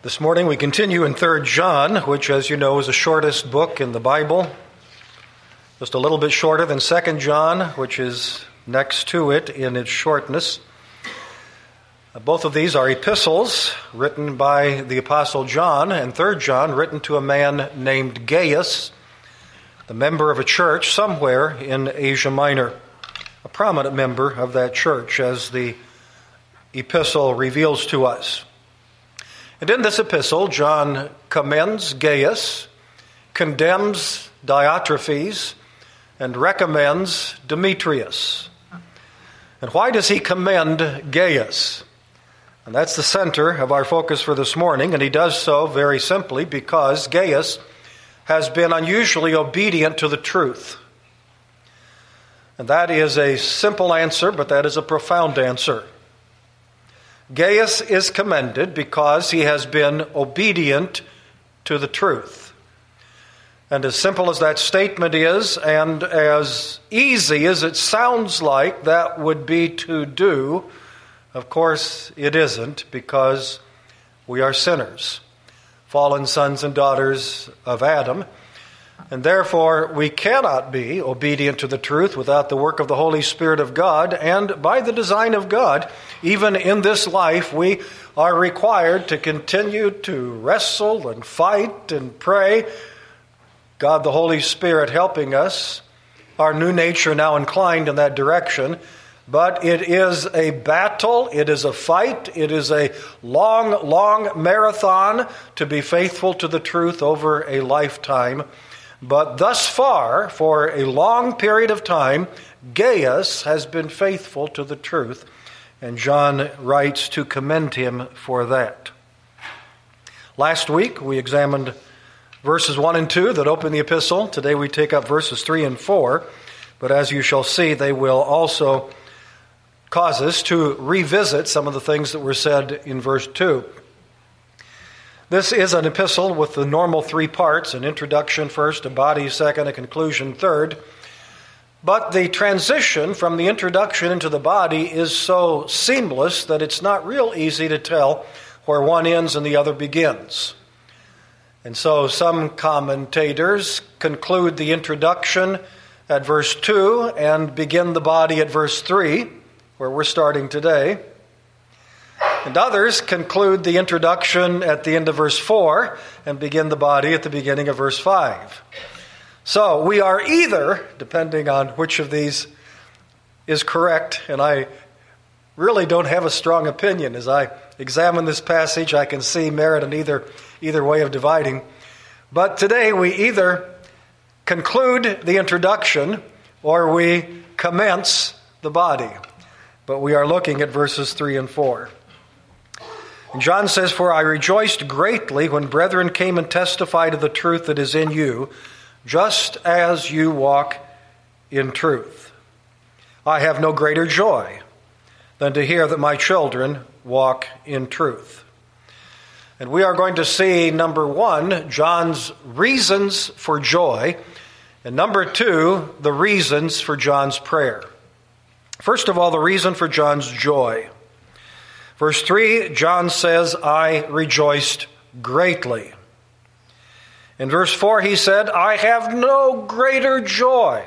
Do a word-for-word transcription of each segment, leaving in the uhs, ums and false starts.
This morning we continue in Third John, which, as you know, is the shortest book in the Bible. Just a little bit shorter than Second John, which is next to it in its shortness. Both of these are epistles written by the Apostle John, and Third John written to a man named Gaius, the member of a church somewhere in Asia Minor, a prominent member of that church, as the epistle reveals to us. And in this epistle, John commends Gaius, condemns Diotrephes, and recommends Demetrius. And why does he commend Gaius? And that's the center of our focus for this morning, and he does so very simply because Gaius has been unusually obedient to the truth. And that is a simple answer, but that is a profound answer. Gaius is commended because he has been obedient to the truth. And as simple as that statement is, and as easy as it sounds like that would be to do, of course it isn't, because we are sinners, fallen sons and daughters of Adam. And therefore, we cannot be obedient to the truth without the work of the Holy Spirit of God. And by the design of God, even in this life, we are required to continue to wrestle and fight and pray. God, the Holy Spirit, helping us. Our new nature now inclined in that direction. But it is a battle, it is a fight, it is a long, long marathon to be faithful to the truth over a lifetime. But thus far, for a long period of time, Gaius has been faithful to the truth, and John writes to commend him for that. Last week, we examined verses one and two that open the epistle. Today we take up verses three and four, but as you shall see, they will also cause us to revisit some of the things that were said in verse two. This is an epistle with the normal three parts, an introduction first, a body second, a conclusion third. But the transition from the introduction into the body is so seamless that it's not real easy to tell where one ends and the other begins. And so some commentators conclude the introduction at verse two and begin the body at verse three, where we're starting today. And others conclude the introduction at the end of verse four and begin the body at the beginning of verse five. So we are either, depending on which of these is correct, and I really don't have a strong opinion. As I examine this passage, I can see merit in either, either way of dividing. But today we either conclude the introduction or we commence the body. But we are looking at verses three and four. And John says, "For I rejoiced greatly when brethren came and testified of the truth that is in you, just as you walk in truth. I have no greater joy than to hear that my children walk in truth." And we are going to see, number one, John's reasons for joy, and number two, the reasons for John's prayer. First of all, the reason for John's joy. Verse three, John says, "I rejoiced greatly." In verse four, he said, "I have no greater joy."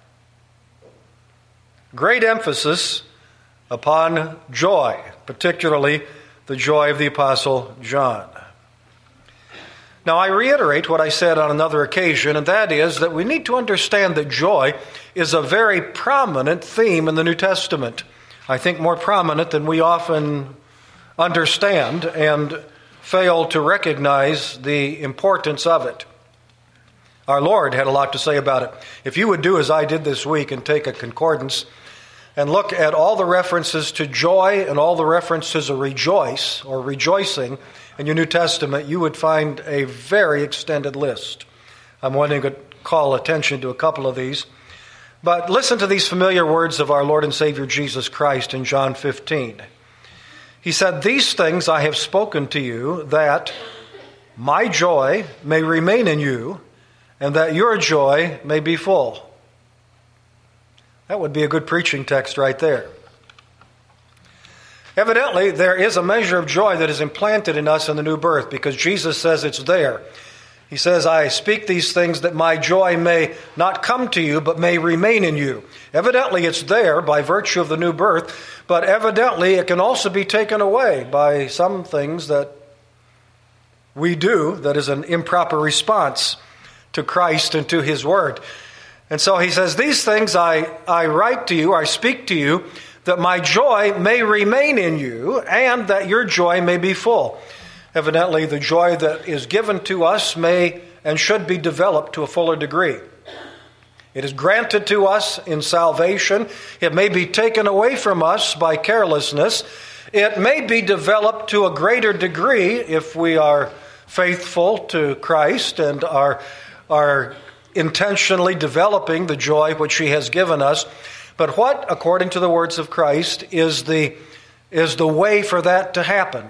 Great emphasis upon joy, particularly the joy of the Apostle John. Now, I reiterate what I said on another occasion, and that is that we need to understand that joy is a very prominent theme in the New Testament. I think more prominent than we often understand and fail to recognize the importance of it. Our Lord had a lot to say about it. If you would do as I did this week and take a concordance and look at all the references to joy and all the references to rejoice or rejoicing in your New Testament, you would find a very extended list. I'm wanting to call attention to a couple of these. But listen to these familiar words of our Lord and Savior Jesus Christ in John fifteen. He said, "These things I have spoken to you, that my joy may remain in you, and that your joy may be full." That would be a good preaching text right there. Evidently, there is a measure of joy that is implanted in us in the new birth because Jesus says it's there. He says, I speak these things that my joy may not come to you, but may remain in you. Evidently, it's there by virtue of the new birth, but evidently it can also be taken away by some things that we do that is an improper response to Christ and to His Word. And so he says, these things I, I write to you, I speak to you, that my joy may remain in you, and that your joy may be full. Evidently, the joy that is given to us may and should be developed to a fuller degree. It is granted to us in salvation. It may be taken away from us by carelessness. It may be developed to a greater degree if we are faithful to Christ and are, are intentionally developing the joy which He has given us. But what, according to the words of Christ, is the, is the way for that to happen?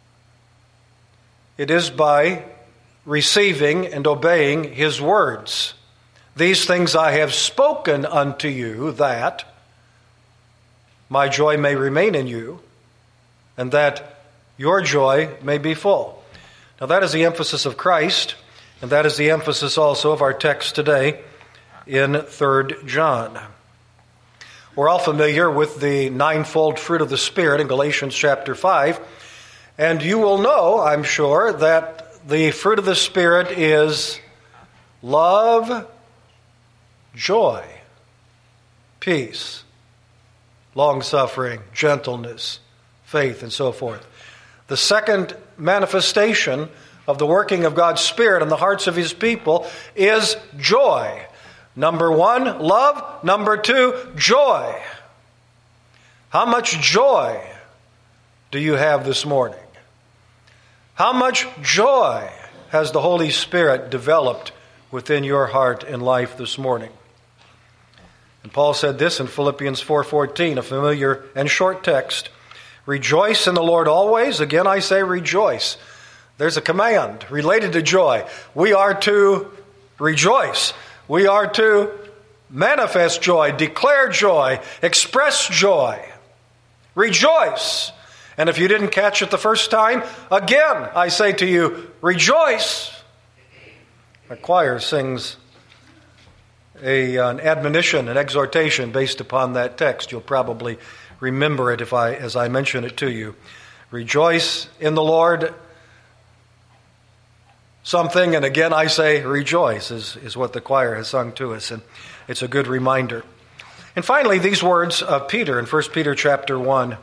It is by receiving and obeying His words. These things I have spoken unto you, that my joy may remain in you, and that your joy may be full. Now that is the emphasis of Christ, and that is the emphasis also of our text today in Third John. We're all familiar with the ninefold fruit of the Spirit in Galatians chapter five. And you will know, I'm sure, that the fruit of the Spirit is love, joy, peace, long-suffering, gentleness, faith, and so forth. The second manifestation of the working of God's Spirit in the hearts of His people is joy. Number one, love. Number two, joy. How much joy do you have this morning? How much joy has the Holy Spirit developed within your heart and life this morning? And Paul said this in Philippians four fourteen, a familiar and short text. Rejoice in the Lord always. Again, I say rejoice. There's a command related to joy. We are to rejoice. We are to manifest joy, declare joy, express joy. Rejoice. And if you didn't catch it the first time, again, I say to you, rejoice. The choir sings a, an admonition, an exhortation based upon that text. You'll probably remember it if I, as I mention it to you. Rejoice in the Lord. Something, and again I say rejoice, is, is what the choir has sung to us, and it's a good reminder. And finally, these words of Peter in First Peter chapter one.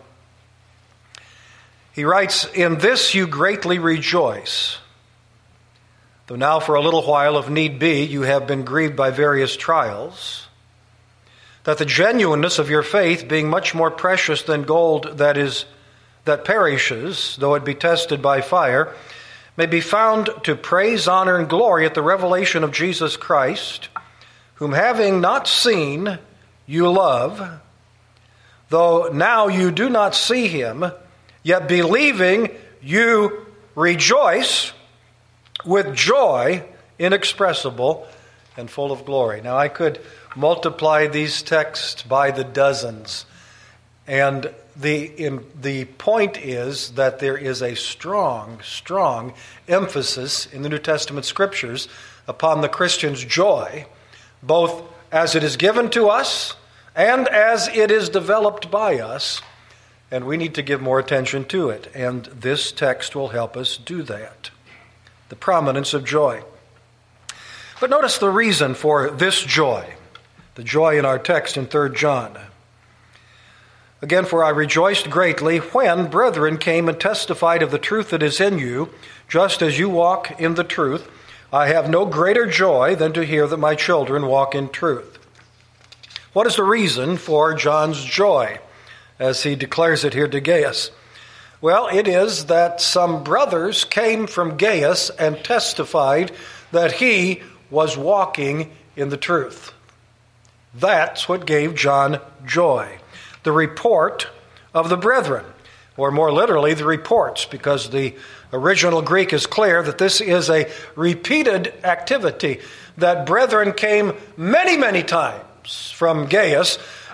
He writes, in this you greatly rejoice, though now for a little while, if need be, you have been grieved by various trials, that the genuineness of your faith, being much more precious than gold that is that perishes, though it be tested by fire, may be found to praise, honor, and glory at the revelation of Jesus Christ, whom having not seen, you love, though now you do not see Him, yet believing you rejoice with joy inexpressible and full of glory. Now I could multiply these texts by the dozens, and the in, the point is that there is a strong, strong emphasis in the New Testament Scriptures upon the Christian's joy, both as it is given to us and as it is developed by us, and we need to give more attention to it, and this text will help us do that. The prominence of joy. But notice the reason for this joy, the joy in our text in Third John. Again, for I rejoiced greatly when brethren came and testified of the truth that is in you, just as you walk in the truth. I have no greater joy than to hear that my children walk in truth. What is the reason for John's joy, as he declares it here to Gaius? Well, it is that some brothers came from Gaius and testified that he was walking in the truth. That's what gave John joy. The report of the brethren, or more literally, the reports, because the original Greek is clear that this is a repeated activity, that brethren came many, many times from Gaius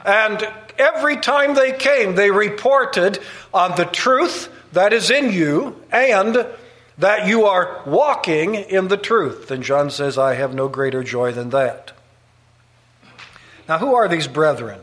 And every time they came, they reported on the truth that is in you and that you are walking in the truth. And John says, I have no greater joy than that. Now, who are these brethren?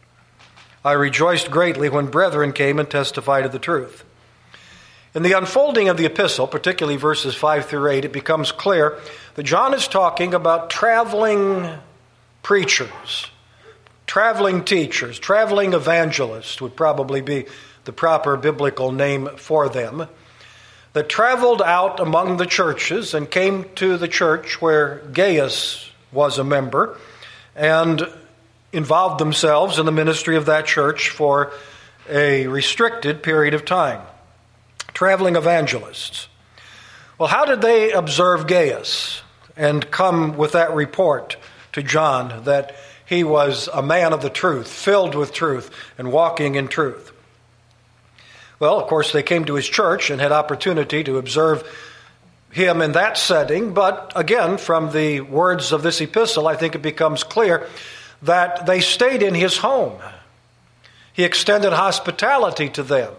I rejoiced greatly when brethren came and testified of the truth. In the unfolding of the epistle, particularly verses five through eight, it becomes clear that John is talking about traveling preachers, traveling teachers, traveling evangelists would probably be the proper biblical name for them, that traveled out among the churches and came to the church where Gaius was a member and involved themselves in the ministry of that church for a restricted period of time. Traveling evangelists. Well, how did they observe Gaius and come with that report to John that he was a man of the truth, filled with truth, and walking in truth? Well, of course, they came to his church and had opportunity to observe him in that setting, but again, from the words of this epistle, I think it becomes clear that they stayed in his home. He extended hospitality to them.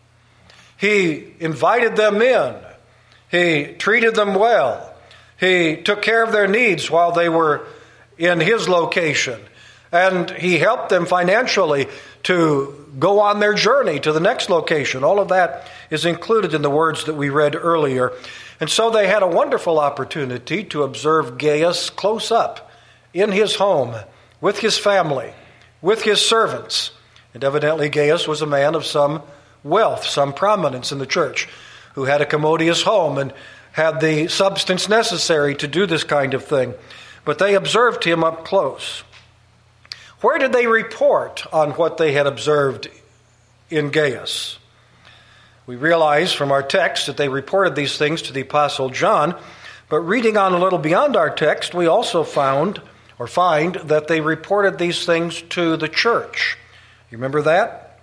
He invited them in. He treated them well. He took care of their needs while they were in his location. And he helped them financially to go on their journey to the next location. All of that is included in the words that we read earlier. And so they had a wonderful opportunity to observe Gaius close up in his home, with his family, with his servants. And evidently Gaius was a man of some wealth, some prominence in the church, who had a commodious home and had the substance necessary to do this kind of thing. But they observed him up close. Where did they report on what they had observed in Gaius? We realize from our text that they reported these things to the Apostle John, but reading on a little beyond our text, we also found or find that they reported these things to the church. You remember that?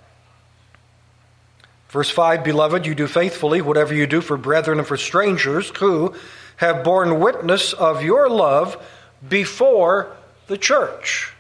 Verse five, Beloved, you do faithfully whatever you do for brethren and for strangers who have borne witness of your love before the church.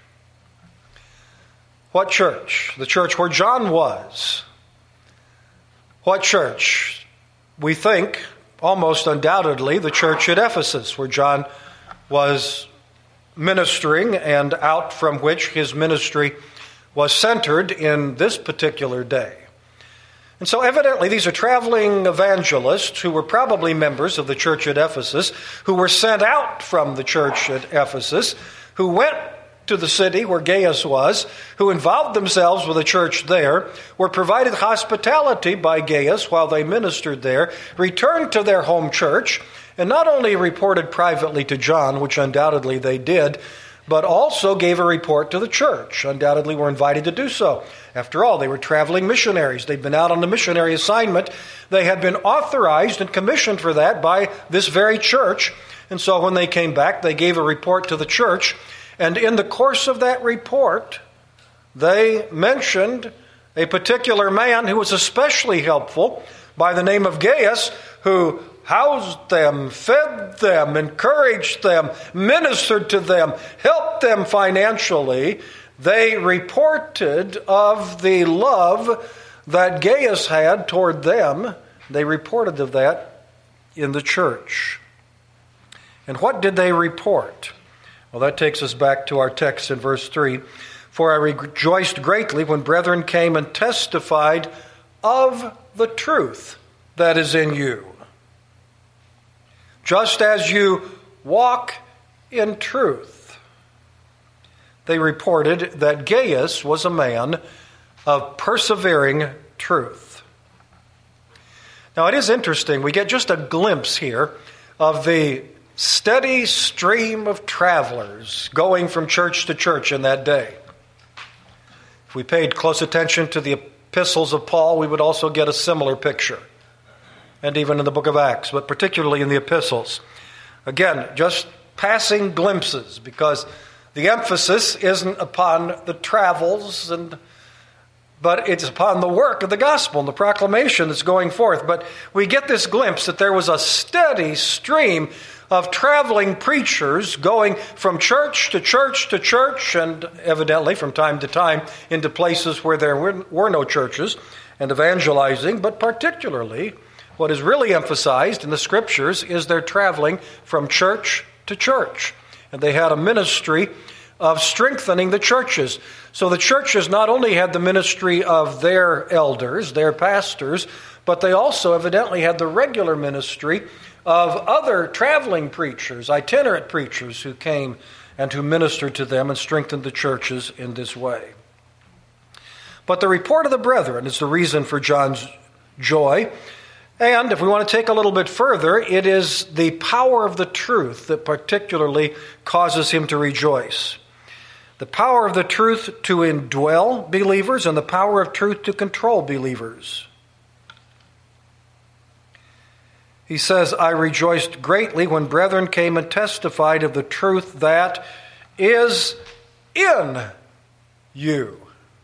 What church? The church where John was. What church? We think, almost undoubtedly, the church at Ephesus, where John was ministering and out from which his ministry was centered in this particular day. And so evidently these are traveling evangelists who were probably members of the church at Ephesus, who were sent out from the church at Ephesus, who went to the city where Gaius was, who involved themselves with the church there, were provided hospitality by Gaius while they ministered there, returned to their home church, and not only reported privately to John, which undoubtedly they did, but also gave a report to the church. Undoubtedly were invited to do so. After all, they were traveling missionaries. They'd been out on a missionary assignment. They had been authorized and commissioned for that by this very church. And so when they came back, they gave a report to the church. And in the course of that report, they mentioned a particular man who was especially helpful by the name of Gaius, who housed them, fed them, encouraged them, ministered to them, helped them financially. They reported of the love that Gaius had toward them. They reported of that in the church. And what did they report? Well, that takes us back to our text in verse three. For I rejoiced greatly when brethren came and testified of the truth that is in you. Just as you walk in truth. They reported that Gaius was a man of persevering truth. Now it is interesting. We get just a glimpse here of the steady stream of travelers going from church to church in that day. If we paid close attention to the epistles of Paul, we would also get a similar picture. And even in the book of Acts, but particularly in the epistles. Again, just passing glimpses, because the emphasis isn't upon the travels, and but it's upon the work of the gospel and the proclamation that's going forth. But we get this glimpse that there was a steady stream of traveling preachers going from church to church to church, and evidently from time to time into places where there were, were no churches, and evangelizing. But particularly, what is really emphasized in the Scriptures is their traveling from church to church. And they had a ministry of strengthening the churches. So the churches not only had the ministry of their elders, their pastors, but they also evidently had the regular ministry of other traveling preachers, itinerant preachers who came and who ministered to them and strengthened the churches in this way. But the report of the brethren is the reason for John's joy. And if we want to take a little bit further, it is the power of the truth that particularly causes him to rejoice. The power of the truth to indwell believers and the power of truth to control believers. He says, I rejoiced greatly when brethren came and testified of the truth that is in you.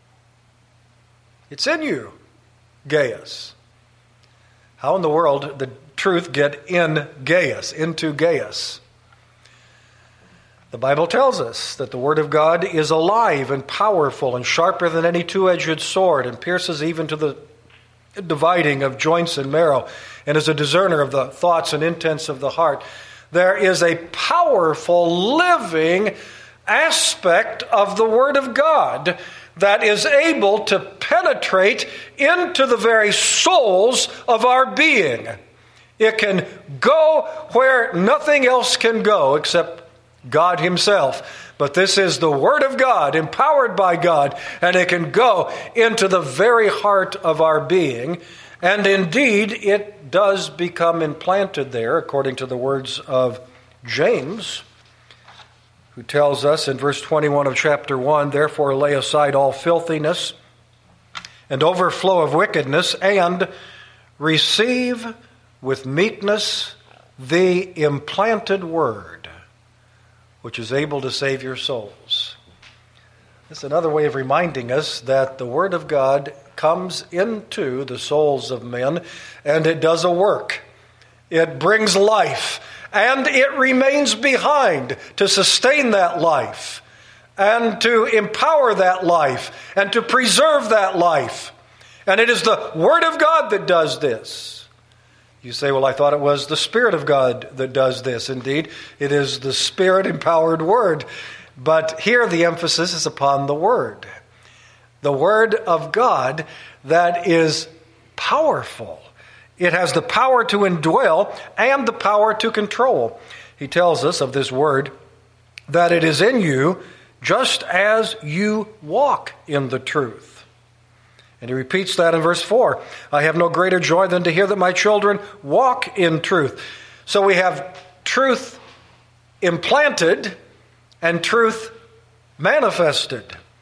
It's in you, Gaius. How in the world did the truth get in Gaius, into Gaius? The Bible tells us that the Word of God is alive and powerful and sharper than any two-edged sword and pierces even to the dividing of joints and marrow and is a discerner of the thoughts and intents of the heart. There is a powerful, living aspect of the Word of God that is able to penetrate into the very souls of our being. It can go where nothing else can go except God Himself. But this is the Word of God, empowered by God, and it can go into the very heart of our being. And indeed, it does become implanted there, according to the words of James, who tells us in verse twenty-one of chapter one, therefore lay aside all filthiness and overflow of wickedness, and receive with meekness the implanted word, which is able to save your souls. It's another way of reminding us that the Word of God comes into the souls of men, and it does a work. It brings life, and it remains behind to sustain that life, and to empower that life, and to preserve that life. And it is the Word of God that does this. You say, well, I thought it was the Spirit of God that does this. Indeed, it is the Spirit-empowered Word. But here the emphasis is upon the Word. The Word of God that is powerful. It has the power to indwell and the power to control. He tells us of this Word that it is in you just as you walk in the truth. And he repeats that in verse four. I have no greater joy than to hear that my children walk in truth. So we have truth implanted and truth manifested.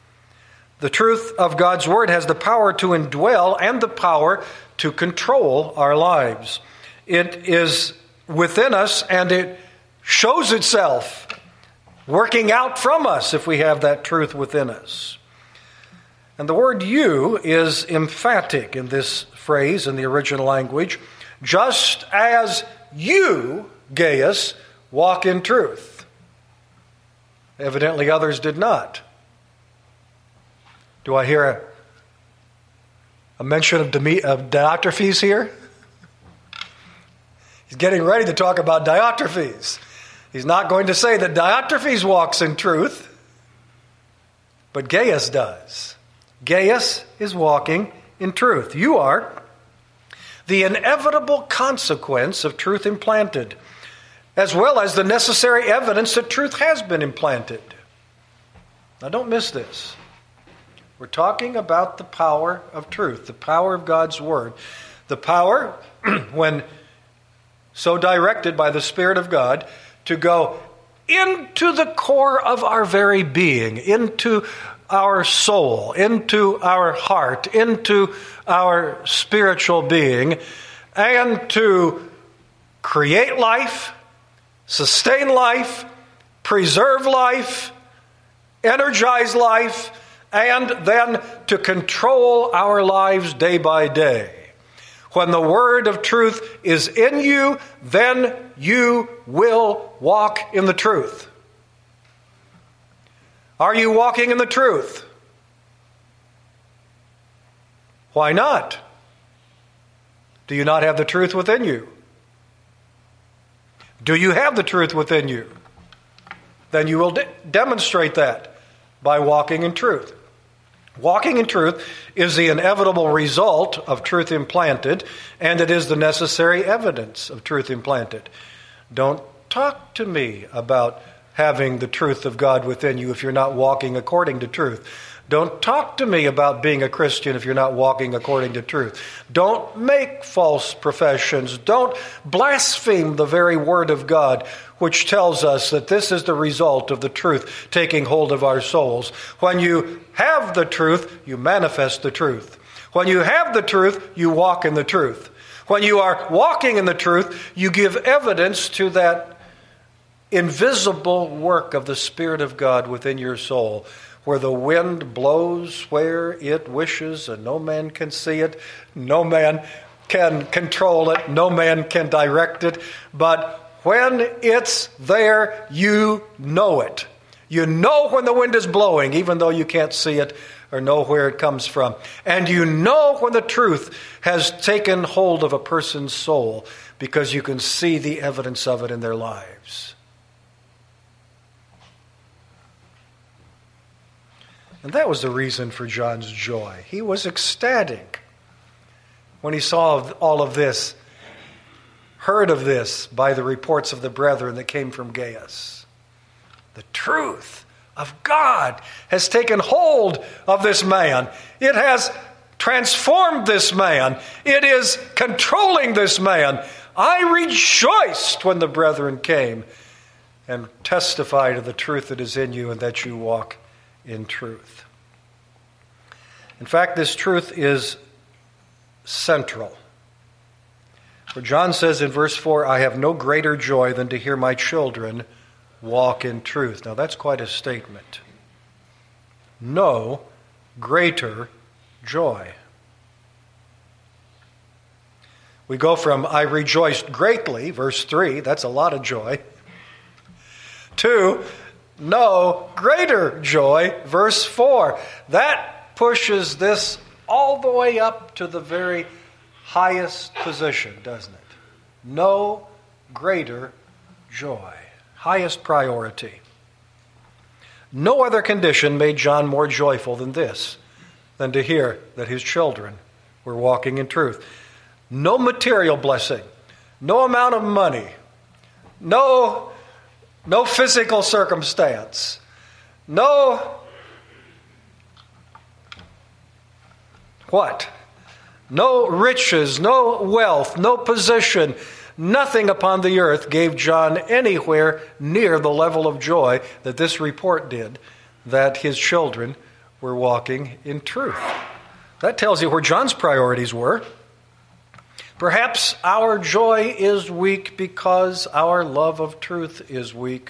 The truth of God's Word has the power to indwell and the power to control our lives. It is within us and it shows itself working out from us if we have that truth within us. And the word you is emphatic in this phrase in the original language. Just as you, Gaius, walk in truth. Evidently others did not. Do I hear a, a mention of, Deme- of Diotrephes here? He's getting ready to talk about Diotrephes. He's not going to say that Diotrephes walks in truth, but Gaius does. Gaius is walking in truth. You are the inevitable consequence of truth implanted, as well as the necessary evidence that truth has been implanted. Now don't miss this. We're talking about the power of truth, the power of God's Word. The power, when so directed by the Spirit of God, to go into the core of our very being, into our soul, into our heart, into our spiritual being, and to create life, sustain life, preserve life, energize life, and then to control our lives day by day. When the word of truth is in you, then you will walk in the truth. Are you walking in the truth? Why not? Do you not have the truth within you? Do you have the truth within you? Then you will de- demonstrate that by walking in truth. Walking in truth is the inevitable result of truth implanted, and it is the necessary evidence of truth implanted. Don't talk to me about having the truth of God within you if you're not walking according to truth. Don't talk to me about being a Christian if you're not walking according to truth. Don't make false professions. Don't blaspheme the very word of God, which tells us that this is the result of the truth taking hold of our souls. When you have the truth, you manifest the truth. When you have the truth, you walk in the truth. When you are walking in the truth, you give evidence to that invisible work of the Spirit of God within your soul, where the wind blows where it wishes and no man can see it, no man can control it, no man can direct it, but when it's there, you know it. You know when the wind is blowing, even though you can't see it or know where it comes from. And you know when the truth has taken hold of a person's soul, because you can see the evidence of it in their lives. And that was the reason for John's joy. He was ecstatic when he saw all of this, heard of this by the reports of the brethren that came from Gaius. The truth of God has taken hold of this man. It has transformed this man. It is controlling this man. I rejoiced when the brethren came and testified of the truth that is in you and that you walk in truth. In fact, this truth is central. For John says in verse four, I have no greater joy than to hear my children walk in truth. Now that's quite a statement. No greater joy. We go from I rejoiced greatly, verse three, that's a lot of joy, to no greater joy, verse four. That pushes this all the way up to the very highest position, doesn't it? No greater joy. Highest priority. No other condition made John more joyful than this, than to hear that his children were walking in truth. No material blessing, no amount of money, no No physical circumstance. No, what? No riches, no wealth, no position. Nothing upon the earth gave John anywhere near the level of joy that this report did, that his children were walking in truth. That tells you where John's priorities were. Perhaps our joy is weak because our love of truth is weak.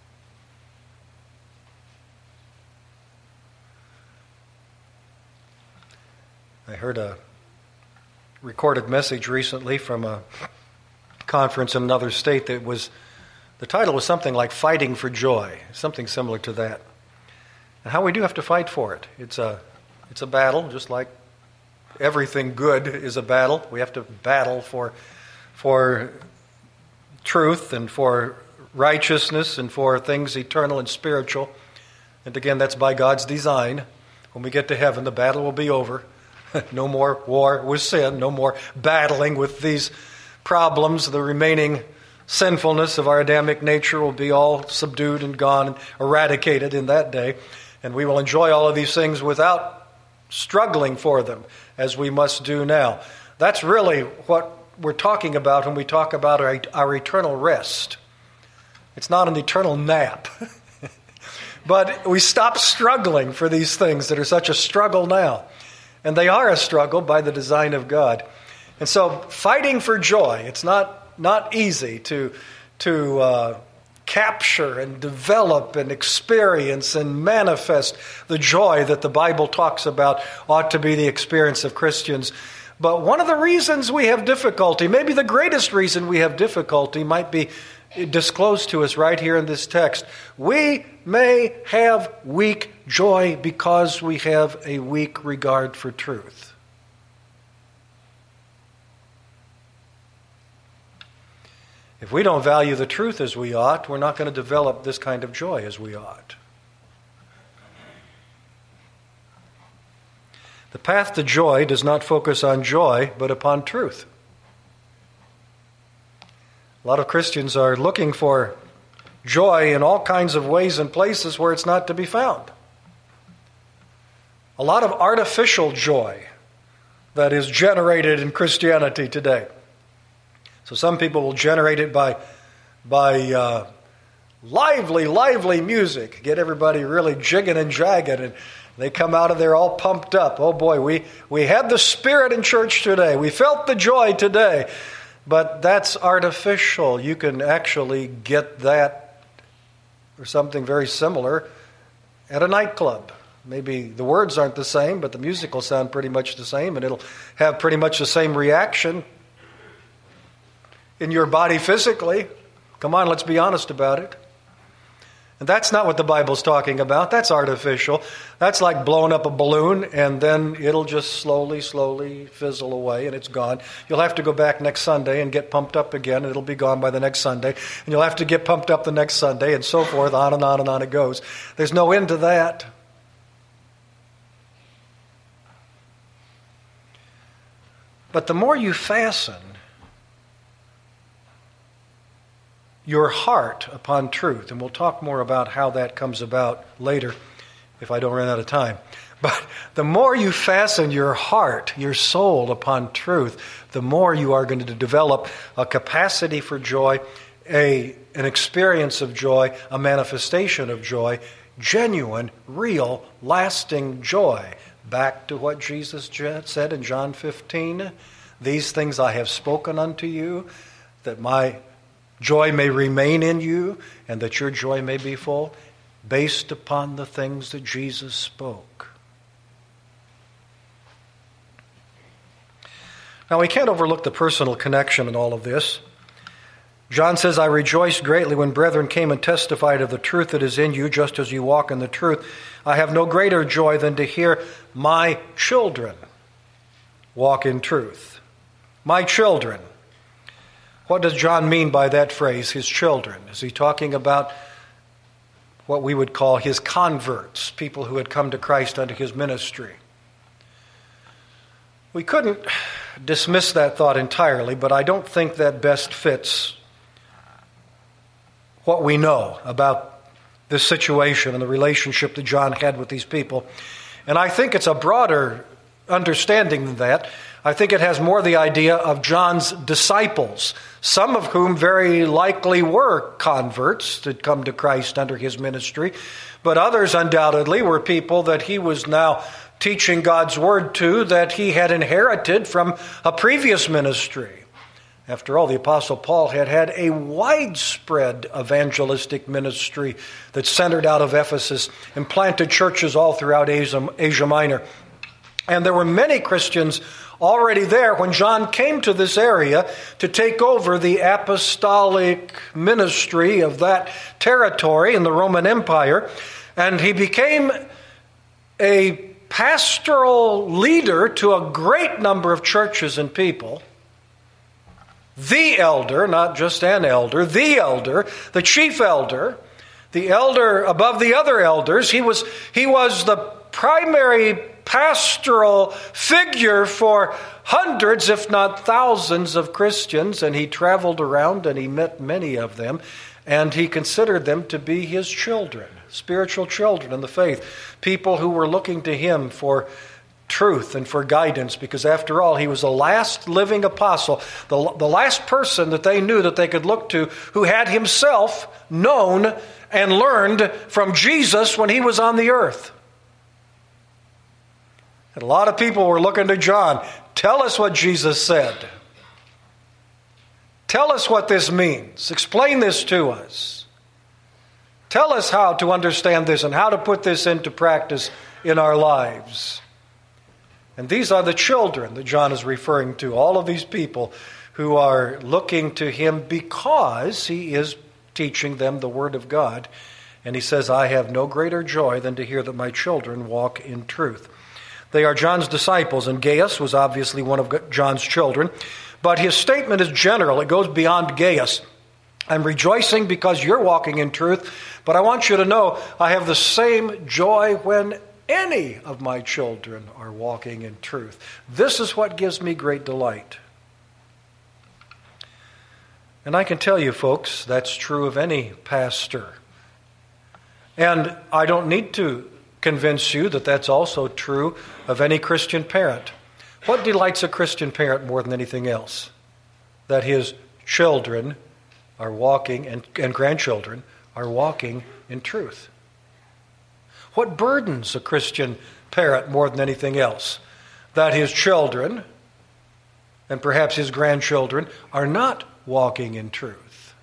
I heard a recorded message recently from a conference in another state that was, the title was something like Fighting for Joy, something similar to that. And how we do have to fight for it. It's a, it's a battle, just like everything good is a battle. We have to battle for, for truth and for righteousness and for things eternal and spiritual. And again, that's by God's design. When we get to heaven, the battle will be over. No more war with sin. No more battling with these problems. The remaining sinfulness of our Adamic nature will be all subdued and gone and eradicated in that day. And we will enjoy all of these things without struggling for them, as we must do now. That's really what we're talking about when we talk about our, our eternal rest. It's not an eternal nap. But we stop struggling for these things that are such a struggle now. And they are a struggle by the design of God. And so fighting for joy, it's not, not easy to, to uh, capture and develop and experience and manifest the joy that the Bible talks about ought to be the experience of Christians. But one of the reasons we have difficulty, maybe the greatest reason we have difficulty, might be disclosed to us right here in this text. We may have weak joy because we have a weak regard for truth. If we don't value the truth as we ought, we're not going to develop this kind of joy as we ought. The path to joy does not focus on joy, but upon truth. A lot of Christians are looking for joy in all kinds of ways and places where it's not to be found. A lot of artificial joy that is generated in Christianity today. So some people will generate it by, by uh, lively, lively music. Get everybody really jigging and jagging, and they come out of there all pumped up. Oh boy, we, we had the Spirit in church today. We felt the joy today. But that's artificial. You can actually get that or something very similar at a nightclub. Maybe the words aren't the same, but the music will sound pretty much the same, and it'll have pretty much the same reaction in your body physically. Come on, let's be honest about it. And that's not what the Bible's talking about. That's artificial. That's like blowing up a balloon, and then it'll just slowly, slowly fizzle away, and it's gone. You'll have to go back next Sunday and get pumped up again, and it'll be gone by the next Sunday. And you'll have to get pumped up the next Sunday, and so forth, on and on and on it goes. There's no end to that. But the more you fasten your heart upon truth, and we'll talk more about how that comes about later if I don't run out of time. But the more you fasten your heart, your soul upon truth, the more you are going to develop a capacity for joy, a, an experience of joy, a manifestation of joy, genuine, real, lasting joy. Back to what Jesus said in John fifteen, "These things I have spoken unto you, that my joy may remain in you, and that your joy may be full," based upon the things that Jesus spoke. Now, we can't overlook the personal connection in all of this. John says, "I rejoiced greatly when brethren came and testified of the truth that is in you, just as you walk in the truth. I have no greater joy than to hear my children walk in truth." My children. What does John mean by that phrase, his children? Is he talking about what we would call his converts, people who had come to Christ under his ministry? We couldn't dismiss that thought entirely, but I don't think that best fits what we know about this situation and the relationship that John had with these people. And I think it's a broader understanding than that. I think it has more the idea of John's disciples, some of whom very likely were converts that come to Christ under his ministry, but others undoubtedly were people that he was now teaching God's word to that he had inherited from a previous ministry. After all, the Apostle Paul had had a widespread evangelistic ministry that centered out of Ephesus and planted churches all throughout Asia, Asia Minor. And there were many Christians already there when John came to this area to take over the apostolic ministry of that territory in the Roman Empire. And he became a pastoral leader to a great number of churches and people. The elder, not just an elder, the elder, the chief elder, the elder above the other elders. He was, he was the primary pastoral figure for hundreds, if not thousands, of Christians, and he traveled around and he met many of them, and he considered them to be his children, spiritual children in the faith, people who were looking to him for truth and for guidance, because after all, he was the last living apostle, the, the last person that they knew that they could look to who had himself known and learned from Jesus when he was on the earth. And a lot of people were looking to John. Tell us what Jesus said. Tell us what this means. Explain this to us. Tell us how to understand this and how to put this into practice in our lives. And these are the children that John is referring to, all of these people who are looking to him because he is teaching them the Word of God. And he says, I have no greater joy than to hear that my children walk in truth. They are John's disciples, and Gaius was obviously one of John's children. But his statement is general. It goes beyond Gaius. I'm rejoicing because you're walking in truth, but I want you to know I have the same joy when any of my children are walking in truth. This is what gives me great delight. And I can tell you, folks, that's true of any pastor. And I don't need to convince you that that's also true of any Christian parent. What delights a Christian parent more than anything else? That his children are walking, and, and grandchildren are walking in truth. What burdens a Christian parent more than anything else? That his children, and perhaps his grandchildren, are not walking in truth.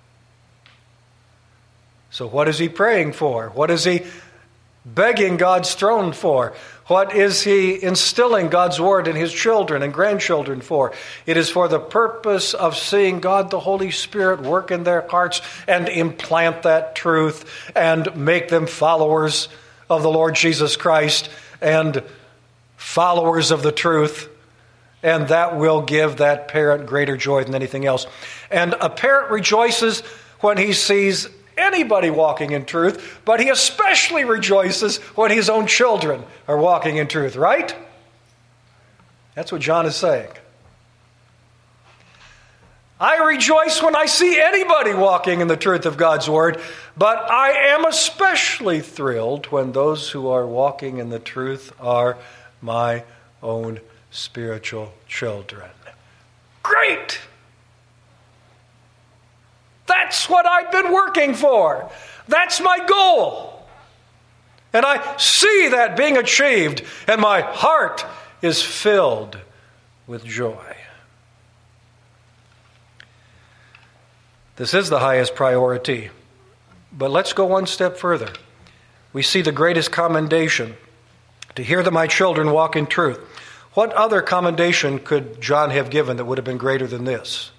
So what is he praying for? What is he begging God's throne for? What is he instilling God's word in his children and grandchildren for? It is for the purpose of seeing God the Holy Spirit work in their hearts and implant that truth and make them followers of the Lord Jesus Christ and followers of the truth. And that will give that parent greater joy than anything else. And a parent rejoices when he sees anybody walking in truth, but he especially rejoices when his own children are walking in truth, right? That's what John is saying. I rejoice when I see anybody walking in the truth of God's word, but I am especially thrilled when those who are walking in the truth are my own spiritual children. Great! That's what I've been working for. That's my goal. And I see that being achieved, and my heart is filled with joy. This is the highest priority. But let's go one step further. We see the greatest commendation, to hear that my children walk in truth. What other commendation could John have given that would have been greater than this?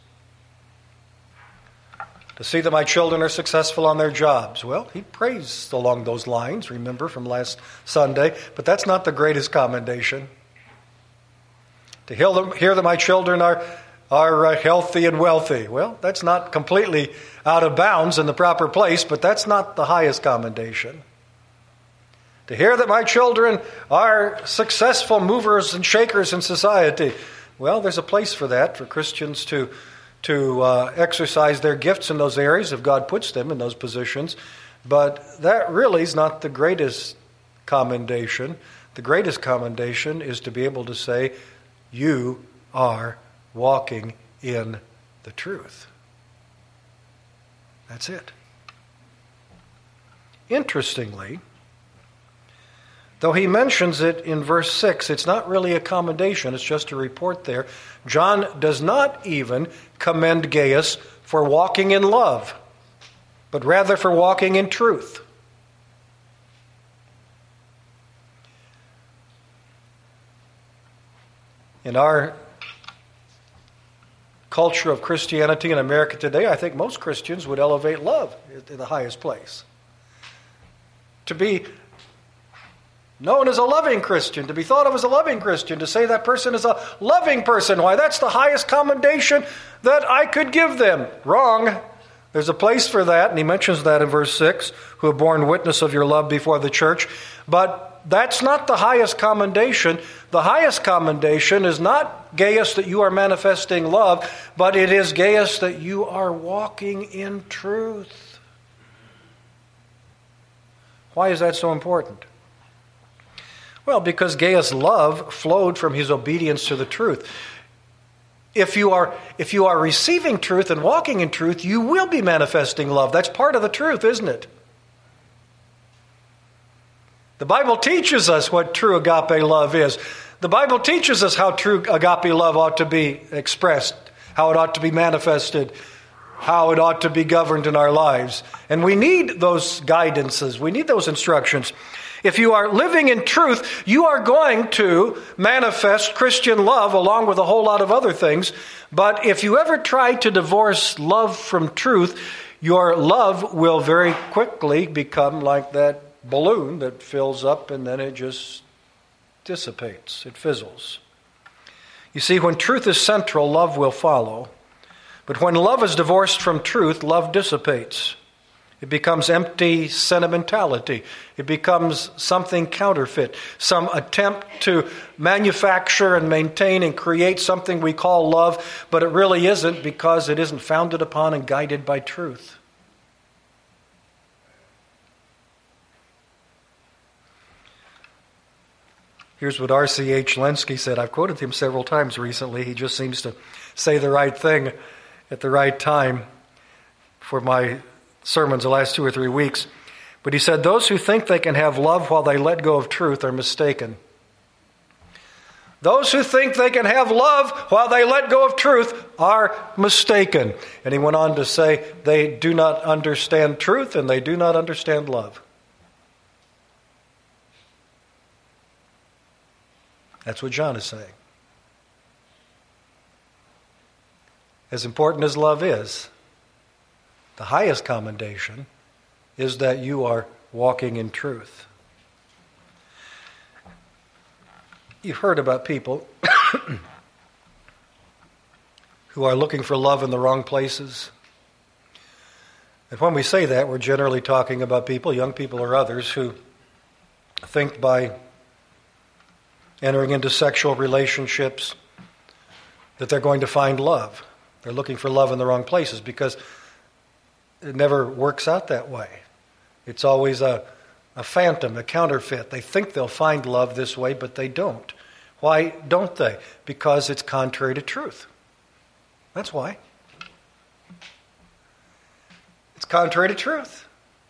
To see that my children are successful on their jobs. Well, he praised along those lines, remember, from last Sunday. But that's not the greatest commendation. To hear, them, hear that my children are, are uh, healthy and wealthy. Well, that's not completely out of bounds in the proper place, but that's not the highest commendation. To hear that my children are successful movers and shakers in society. Well, there's a place for that, for Christians to to uh, exercise their gifts in those areas if God puts them in those positions. But that really is not the greatest commendation. The greatest commendation is to be able to say, you are walking in the truth. That's it. Interestingly, though he mentions it in verse six, it's not really a commendation, it's just a report there. John does not even commend Gaius for walking in love, but rather for walking in truth. In our culture of Christianity in America today, I think most Christians would elevate love to the highest place. To be known as a loving Christian, to be thought of as a loving Christian, to say that person is a loving person. Why, that's the highest commendation that I could give them. Wrong. There's a place for that, and he mentions that in verse six, who have borne witness of your love before the church. But that's not the highest commendation. The highest commendation is not, Gaius, that you are manifesting love, but it is, Gaius, that you are walking in truth. Why is that so important? Well, because Gaius' love flowed from his obedience to the truth. If you are if you are receiving truth and walking in truth, you will be manifesting love. That's part of the truth, isn't it? The Bible teaches us what true agape love is. The Bible teaches us how true agape love ought to be expressed, how it ought to be manifested, how it ought to be governed in our lives. And we need those guidances. We need those instructions. If you are living in truth, you are going to manifest Christian love along with a whole lot of other things. But if you ever try to divorce love from truth, your love will very quickly become like that balloon that fills up and then it just dissipates. It fizzles. You see, when truth is central, love will follow. But when love is divorced from truth, love dissipates. It becomes empty sentimentality. It becomes something counterfeit, some attempt to manufacture and maintain and create something we call love, but it really isn't because it isn't founded upon and guided by truth. Here's what R C H Lenski said. I've quoted him several times recently. He just seems to say the right thing at the right time for my sermons the last two or three weeks. But he said, those who think they can have love while they let go of truth are mistaken. Those who think they can have love while they let go of truth are mistaken. And he went on to say, they do not understand truth and they do not understand love. That's what John is saying. As important as love is, the highest commendation is that you are walking in truth. You've heard about people who are looking for love in the wrong places. And when we say that, we're generally talking about people, young people or others, who think by entering into sexual relationships that they're going to find love. They're looking for love in the wrong places because it never works out that way. It's always a, a phantom, a counterfeit. They think they'll find love this way, but they don't. Why don't they? Because it's contrary to truth. That's why. It's contrary to truth.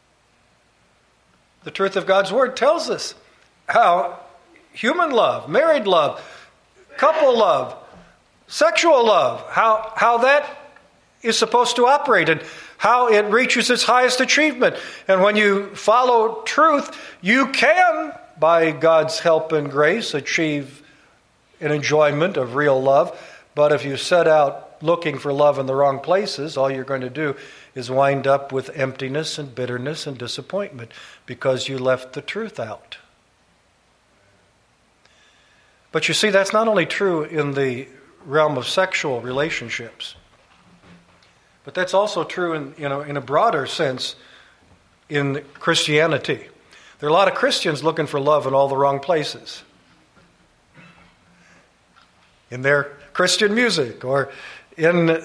The truth of God's Word tells us how human love, married love, couple love, sexual love, how, how that is supposed to operate and how it reaches its highest achievement. And when you follow truth, you can, by God's help and grace, achieve an enjoyment of real love. But if you set out looking for love in the wrong places, all you're going to do is wind up with emptiness and bitterness and disappointment because you left the truth out. But you see, that's not only true in the realm of sexual relationships, but that's also true in, you know, in a broader sense in Christianity. There are a lot of Christians looking for love in all the wrong places. In their Christian music or in,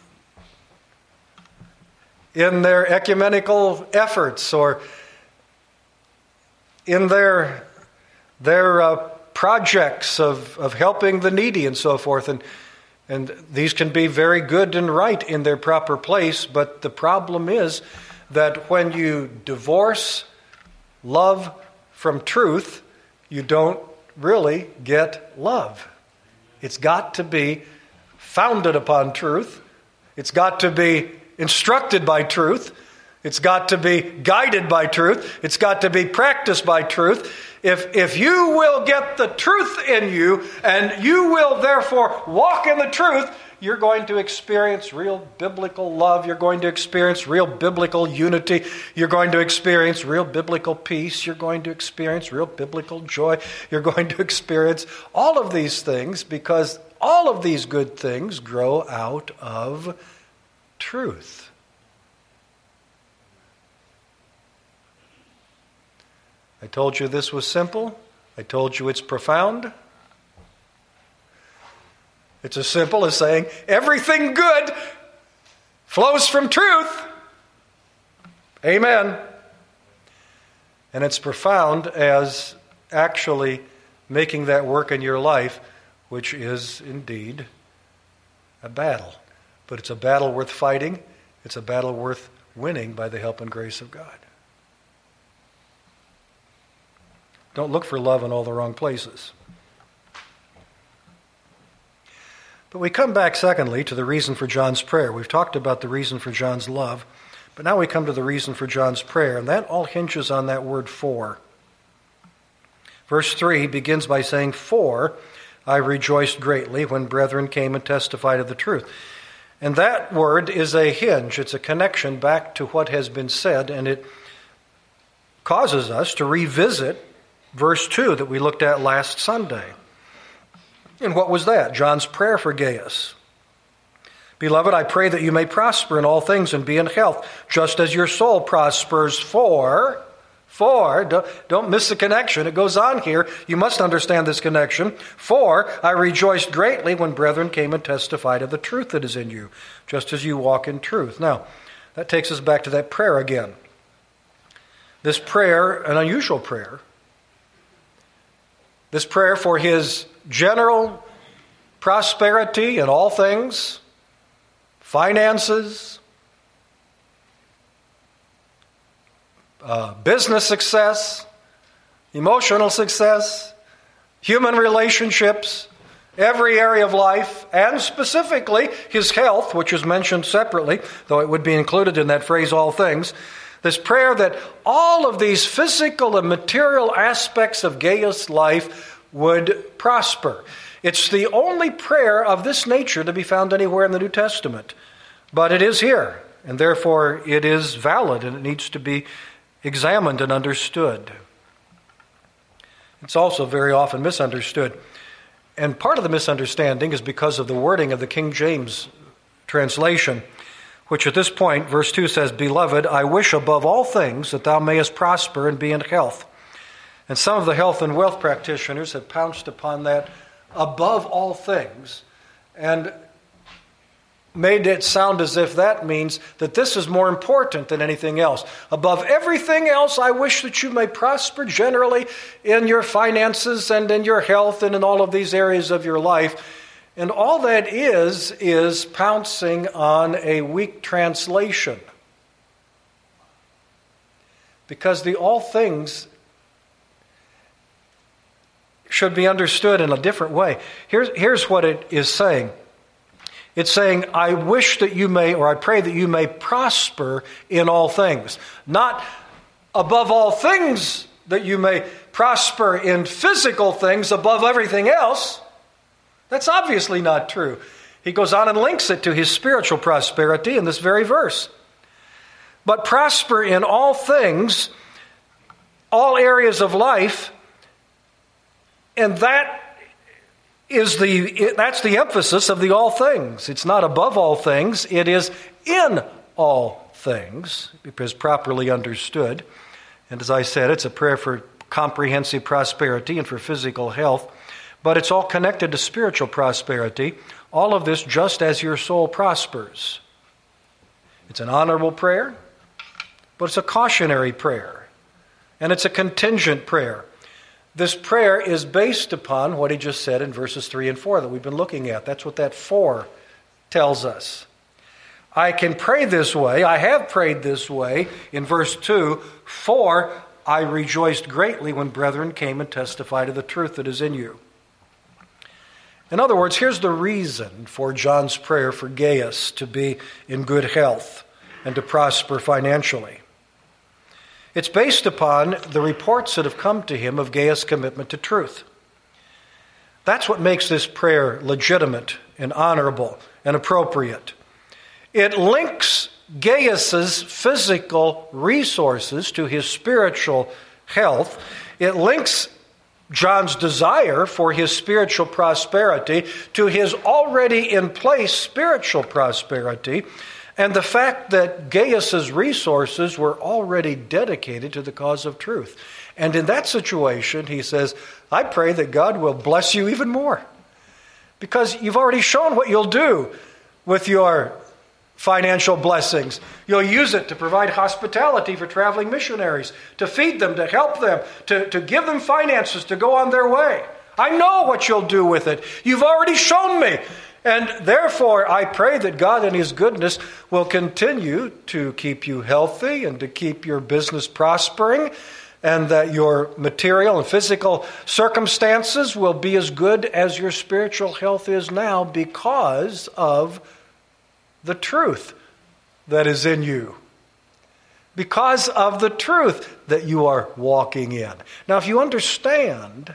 in their ecumenical efforts or in their, their uh, projects of, of helping the needy and so forth. And, and these can be very good and right in their proper place, but the problem is that when you divorce love from truth, you don't really get love. It's got to be founded upon truth. It's got to be instructed by truth. It's got to be guided by truth. It's got to be practiced by truth. If, if you will get the truth in you and you will therefore walk in the truth, you're going to experience real biblical love. You're going to experience real biblical unity. You're going to experience real biblical peace. You're going to experience real biblical joy. You're going to experience all of these things because all of these good things grow out of truth. I told you this was simple. I told you it's profound. It's as simple as saying everything good flows from truth. Amen. And it's profound as actually making that work in your life, which is indeed a battle. But it's a battle worth fighting. It's a battle worth winning by the help and grace of God. Don't look for love in all the wrong places. But we come back, secondly, to the reason for John's prayer. We've talked about the reason for John's love, but now we come to the reason for John's prayer, and that all hinges on that word for. Verse three begins by saying, "For I rejoiced greatly when brethren came and testified of the truth." And that word is a hinge. It's a connection back to what has been said, and it causes us to revisit verse two that we looked at last Sunday. And what was that? John's prayer for Gaius. "Beloved, I pray that you may prosper in all things and be in health, just as your soul prospers. For, for, don't, don't miss the connection. It goes on here. You must understand this connection. For I rejoiced greatly when brethren came and testified of the truth that is in you, just as you walk in truth." Now, that takes us back to that prayer again. This prayer, an unusual prayer, this prayer for his general prosperity in all things, finances, uh, business success, emotional success, human relationships, every area of life, and specifically his health, which is mentioned separately, though it would be included in that phrase, all things. This prayer that all of these physical and material aspects of Gaius' life would prosper. It's the only prayer of this nature to be found anywhere in the New Testament. But it is here, and therefore it is valid, and it needs to be examined and understood. It's also very often misunderstood. And part of the misunderstanding is because of the wording of the King James translation, which at this point, verse two says, "Beloved, I wish above all things that thou mayest prosper and be in health." And some of the health and wealth practitioners have pounced upon that above all things and made it sound as if that means that this is more important than anything else. Above everything else, I wish that you may prosper generally in your finances and in your health and in all of these areas of your life. And all that is, is pouncing on a weak translation. Because the all things should be understood in a different way. Here's, here's what it is saying. It's saying, I wish that you may, or I pray that you may prosper in all things. Not above all things that you may prosper in physical things above everything else. That's obviously not true. He goes on and links it to his spiritual prosperity in this very verse. But prosper in all things, all areas of life, and that is the that's the emphasis of the all things. It's not above all things, it is in all things, because properly understood. And as I said, it's a prayer for comprehensive prosperity and for physical health, but it's all connected to spiritual prosperity. All of this just as your soul prospers. It's an honorable prayer, but it's a cautionary prayer, and it's a contingent prayer. This prayer is based upon what he just said in verses three and four that we've been looking at. That's what that for tells us. I can pray this way, I have prayed this way in verse two, for I rejoiced greatly when brethren came and testified of the truth that is in you. In other words, here's the reason for John's prayer for Gaius to be in good health and to prosper financially. It's based upon the reports that have come to him of Gaius' commitment to truth. That's what makes this prayer legitimate and honorable and appropriate. It links Gaius' physical resources to his spiritual health. It links John's desire for his spiritual prosperity to his already in place spiritual prosperity, and the fact that Gaius' resources were already dedicated to the cause of truth. And in that situation, he says, I pray that God will bless you even more. Because you've already shown what you'll do with your financial blessings. You'll use it to provide hospitality for traveling missionaries, to feed them, to help them, to, to give them finances to go on their way. I know what you'll do with it. You've already shown me. And therefore, I pray that God in His goodness will continue to keep you healthy and to keep your business prospering, and that your material and physical circumstances will be as good as your spiritual health is now because of the truth that is in you. because of the truth that you are walking in. Now, if you understand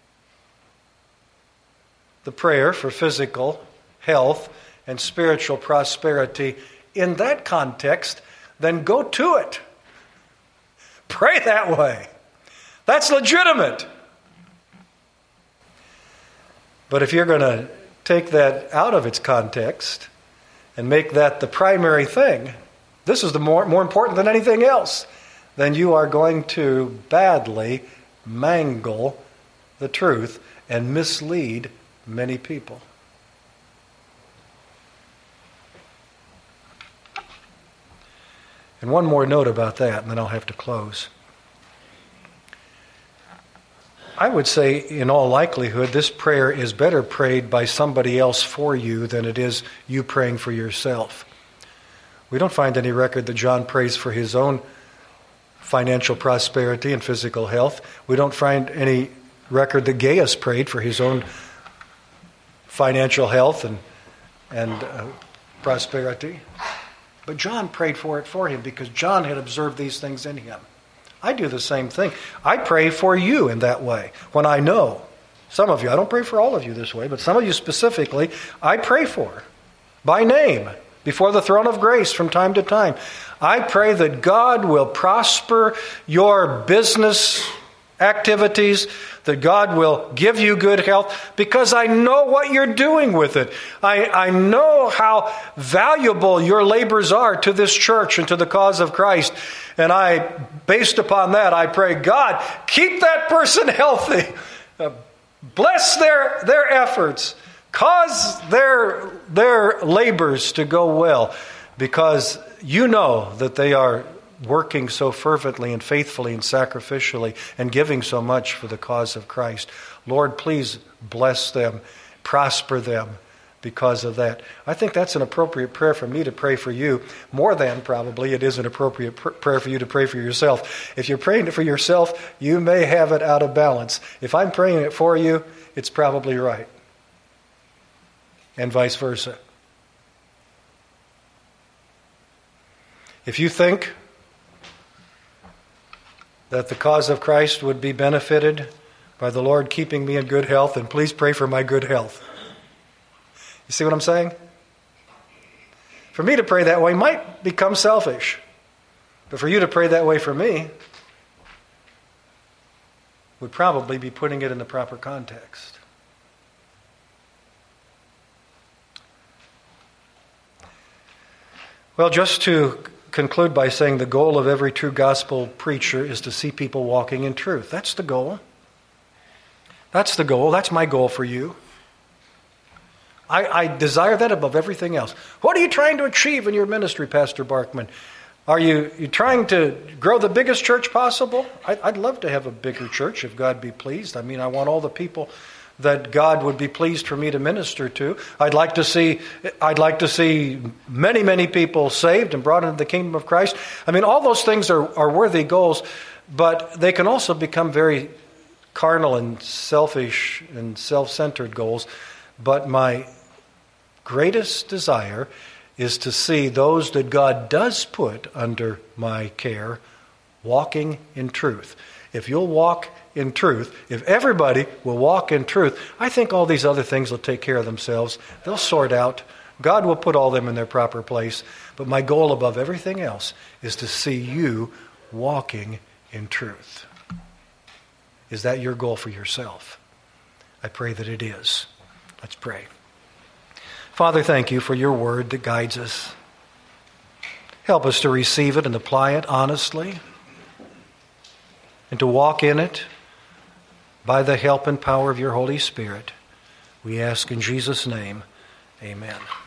the prayer for physical health and spiritual prosperity in that context, then go to it. Pray that way. That's legitimate. But if you're going to take that out of its context and make that the primary thing, this is the more, more important than anything else, then you are going to badly mangle the truth and mislead many people. And one more note about that, and then I'll have to close. I would say, in all likelihood, this prayer is better prayed by somebody else for you than it is you praying for yourself. We don't find any record that John prays for his own financial prosperity and physical health. We don't find any record that Gaius prayed for his own financial health and, and uh, prosperity. But John prayed for it for him because John had observed these things in him. I do the same thing. I pray for you in that way. When I know, some of you, I don't pray for all of you this way, but some of you specifically, I pray for by name before the throne of grace from time to time. I pray that God will prosper your business activities, that God will give you good health, because I know what you're doing with it. I, I know how valuable your labors are to this church and to the cause of Christ. And I, based upon that, I pray, God, keep that person healthy. Uh, bless their, their efforts. Cause their, their labors to go well, because you know that they are working so fervently and faithfully and sacrificially and giving so much for the cause of Christ. Lord, please bless them, prosper them because of that. I think that's an appropriate prayer for me to pray for you, more than probably it is an appropriate pr- prayer for you to pray for yourself. If you're praying it for yourself, you may have it out of balance. If I'm praying it for you, it's probably right. And vice versa. If you think that the cause of Christ would be benefited by the Lord keeping me in good health, then please pray for my good health. You see what I'm saying? For me to pray that way might become selfish. But for you to pray that way for me would probably be putting it in the proper context. Well, just to conclude by saying the goal of every true gospel preacher is to see people walking in truth. That's the goal. That's the goal. That's my goal for you. I, I desire that above everything else. What are you trying to achieve in your ministry, Pastor Barkman? Are you, you trying to grow the biggest church possible? I, I'd love to have a bigger church if God be pleased. I mean, I want all the people that God would be pleased for me to minister to. I'd like to see I'd like to see many, many people saved and brought into the kingdom of Christ. I mean, all those things are, are worthy goals, but they can also become very carnal and selfish and self-centered goals. But my greatest desire is to see those that God does put under my care walking in truth. If you'll walk in truth, if everybody will walk in truth, I think all these other things will take care of themselves. They'll sort out. God will put all them in their proper place. But my goal above everything else is to see you walking in truth. Is that your goal for yourself? I pray that it is. Let's pray. Father, thank you for your word that guides us. Help us to receive it and apply it honestly, and to walk in it by the help and power of your Holy Spirit. We ask in Jesus' name, amen.